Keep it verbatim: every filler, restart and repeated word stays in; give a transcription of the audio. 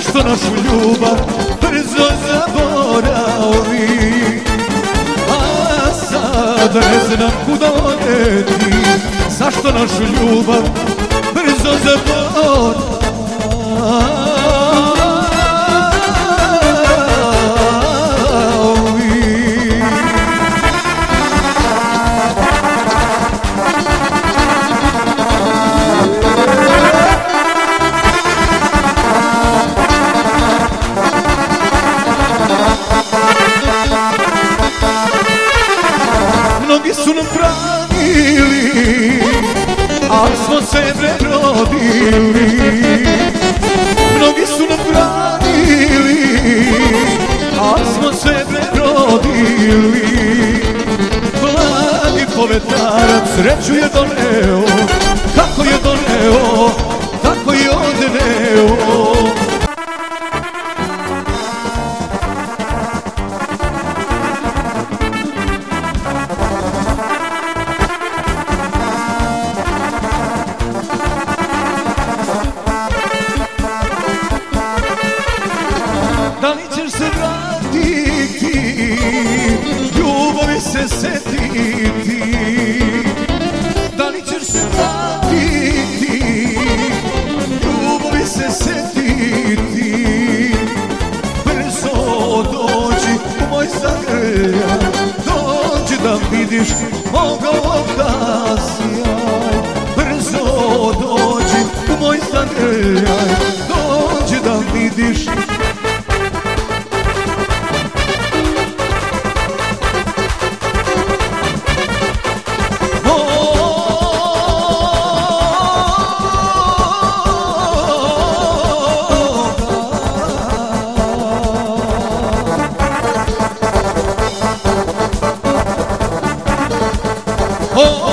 zašto našu ljubav brzo zaboravi? A sad ne znam kuda odeti, zašto našu ljubav brzo zaboravi? Mnogi su nam pravili, al smo se prebrodili. Mnogi su nam pravili, al smo se prebrodili. Mladi poletarac sreću je doneo, kako je doneo, tako je odneo. Da li ćeš se vratiti, ljubavi se setiti? Da li ćeš se vratiti, ljubavi se setiti? Brzo dođi u moj zagrljaj, dođi da vidiš moga oka sjaj. Brzo dođi u moj zagrljaj, dođi da vidiš. Oh